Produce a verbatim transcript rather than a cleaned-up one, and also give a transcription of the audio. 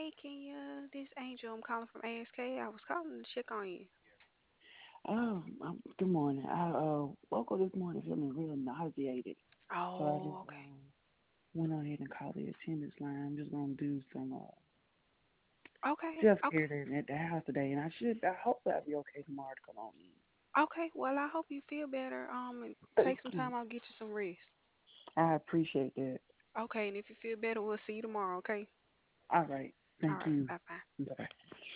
Hey Kenya, this Angel. I'm calling from A S K. I was calling to check on you. Oh, um, good morning. I uh woke up this morning feeling real nauseated, so I Oh, just okay. um went on ahead and called the attendance line. I'm just gonna do some uh Okay, self okay, care at at the house today, and I should I hope I'll be okay tomorrow to come on in. okay. Well, I hope you feel better. Um, and Thank take some you. time out, get you some rest. I appreciate that. Okay, and if you feel better, we'll see you tomorrow. Okay. All right. All Thank right. you. Bye bye. Bye bye.